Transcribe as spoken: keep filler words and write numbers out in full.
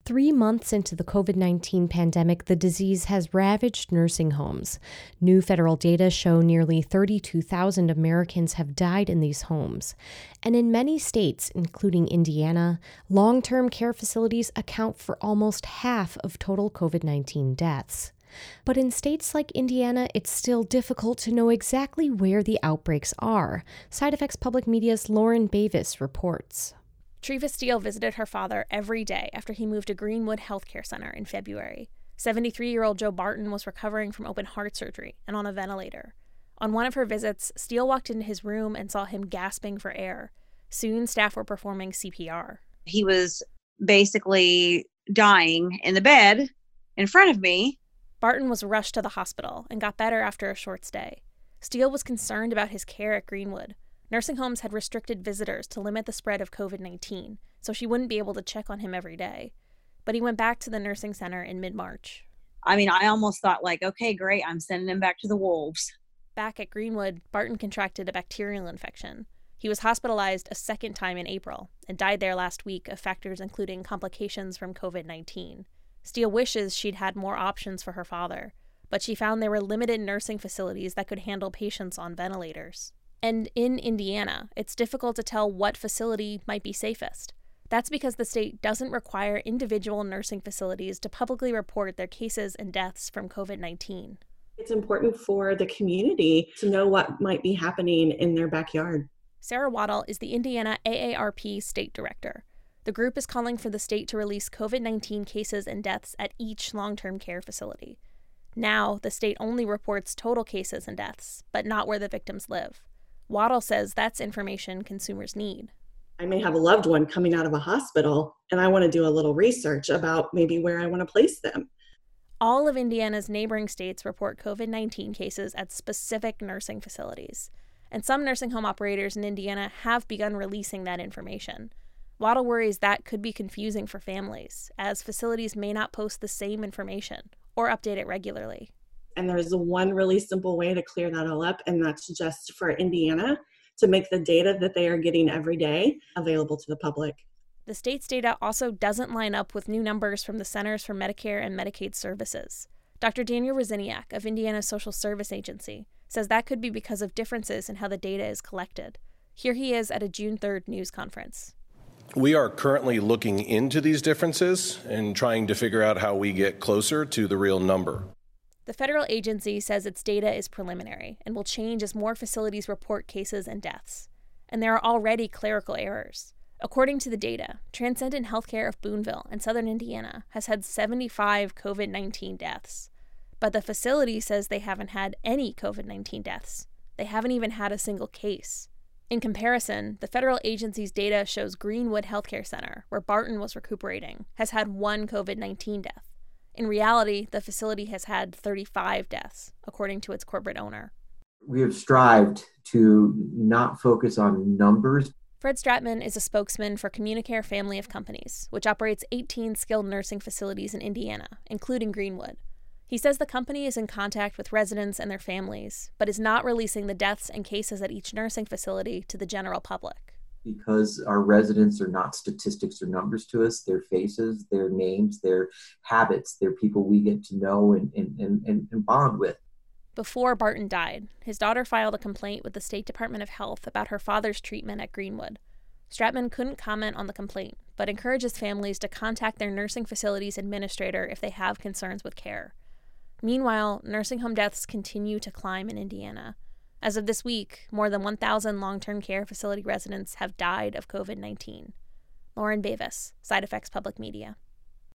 Three months into the COVID nineteen pandemic, the disease has ravaged nursing homes. New federal data show nearly thirty-two thousand Americans have died in these homes. And in many states, including Indiana, long-term care facilities account for almost half of total COVID nineteen deaths. But in states like Indiana, it's still difficult to know exactly where the outbreaks are. SideEffects Public Media's Lauren Bavis reports. Treva Steele visited her father every day after he moved to Greenwood Healthcare Center in February. seventy-three-year-old Joe Barton was recovering from open heart surgery and on a ventilator. On one of her visits, Steele walked into his room and saw him gasping for air. Soon, staff were performing C P R. He was basically dying in the bed in front of me. Barton was rushed to the hospital and got better after a short stay. Steele was concerned about his care at Greenwood. Nursing homes had restricted visitors to limit the spread of COVID nineteen, so she wouldn't be able to check on him every day. But he went back to the nursing center in mid-March. I mean, I almost thought like, okay, great, I'm sending him back to the wolves. Back at Greenwood, Barton contracted a bacterial infection. He was hospitalized a second time in April and died there last week of factors including complications from COVID nineteen. Steele wishes she'd had more options for her father, but she found there were limited nursing facilities that could handle patients on ventilators. And in Indiana, it's difficult to tell what facility might be safest. That's because the state doesn't require individual nursing facilities to publicly report their cases and deaths from COVID nineteen. It's important for the community to know what might be happening in their backyard. Sarah Waddle is the Indiana A A R P state director. The group is calling for the state to release COVID nineteen cases and deaths at each long-term care facility. Now, the state only reports total cases and deaths, but not where the victims live. Waddle says that's information consumers need. I may have a loved one coming out of a hospital, and I want to do a little research about maybe where I want to place them. All of Indiana's neighboring states report COVID nineteen cases at specific nursing facilities, and some nursing home operators in Indiana have begun releasing that information. Waddle worries that could be confusing for families, as facilities may not post the same information or update it regularly. And there's one really simple way to clear that all up, and that's just for Indiana to make the data that they are getting every day available to the public. The state's data also doesn't line up with new numbers from the Centers for Medicare and Medicaid Services. Doctor Daniel Rosiniak of Indiana's Social Service Agency says that could be because of differences in how the data is collected. Here he is at a June third news conference. We are currently looking into these differences and trying to figure out how we get closer to the real number. The federal agency says its data is preliminary and will change as more facilities report cases and deaths. And there are already clerical errors. According to the data, Transcendent Healthcare of Boonville and Southern Indiana has had seventy-five COVID nineteen deaths. But the facility says they haven't had any COVID nineteen deaths. They haven't even had a single case. In comparison, the federal agency's data shows Greenwood Healthcare Center, where Barton was recuperating, has had one COVID nineteen death. In reality, the facility has had thirty-five deaths, according to its corporate owner. We have strived to not focus on numbers. Fred Stratman is a spokesman for Communicare Family of Companies, which operates eighteen skilled nursing facilities in Indiana, including Greenwood. He says the company is in contact with residents and their families, but is not releasing the deaths and cases at each nursing facility to the general public. Because our residents are not statistics or numbers to us, their faces, their names, their habits, they're people we get to know and, and, and, and bond with. Before Barton died, his daughter filed a complaint with the State Department of Health about her father's treatment at Greenwood. Stratman couldn't comment on the complaint, but encourages families to contact their nursing facility's administrator if they have concerns with care. Meanwhile, nursing home deaths continue to climb in Indiana. As of this week, more than one thousand long-term care facility residents have died of COVID nineteen. Lauren Bavis, SideEffects Public Media.